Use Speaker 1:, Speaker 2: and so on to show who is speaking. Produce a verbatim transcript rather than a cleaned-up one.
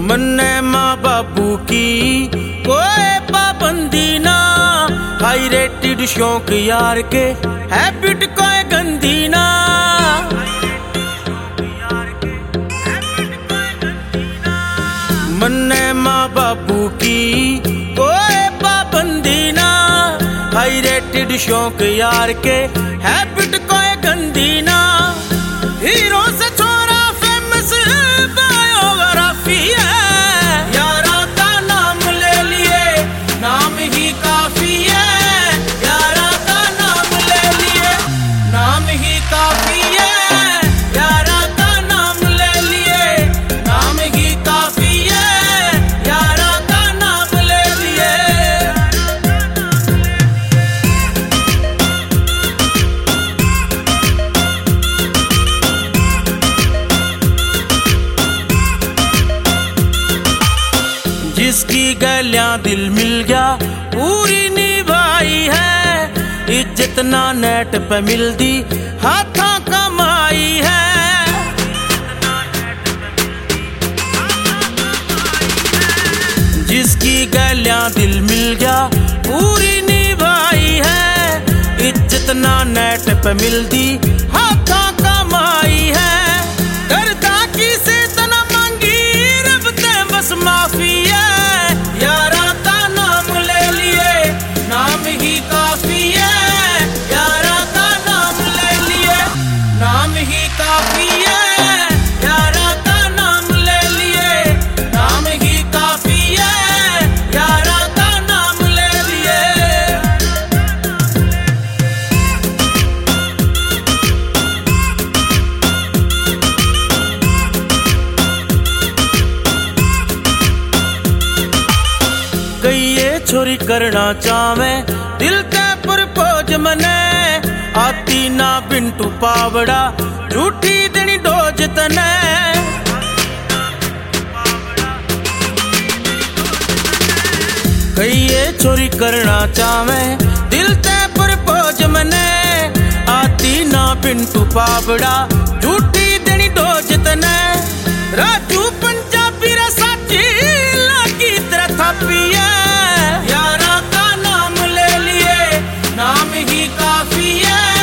Speaker 1: मन्ने माँ बाबू की कोई पाबंदी ना, हाई रेटेड शौक यार के हैबिट कोई गंदी ना। मन्ने माँ बाबू की कोई पाबंदी ना, हाई रेटेड शौक यार के हैबिट कोई गंदी ना। हीरो से छोरा फेमस बायोग्राफी है, यारा का नाम ले लिए नाम ही काफी है, यारा का नाम ले लिए नाम ही काफी है, यारा का नाम ले लिए नाम ही काफी है, यारा का नाम ले लिए। जिसकी गलियां दिल मिल गया पूरी निभाई है, इज्जत ना नेट पे मिलती हाथों कमाई है। जिसकी गलियां दिल मिल गया पूरी निभाई है, इज्जत ना नेट पे मिलती हाथों कमाई है। करता की से तना मांगी रब ते बस माफी है, यारा का नाम ले लिए नाम ही काफी है, यारा का नाम ले लिए नाम ही काफी है, यारा का नाम ले लिए नाम ही काफी है, यारा का नाम ले लिए। कई ये छोरी करना चावे दिल ते प्रपोज मने, आती ना बिंटू पावड़ा झूठी देनी डोज तने। कई ये छोरी करना चावे दिल ते प्रपोज मने, आती ना बिंटू पावड़ा झूठी देनी डोज तने। राजू पंजाबी रे साची लागी तेरा थापी है, यारा का नाम ले लिए नाम ही काफी है,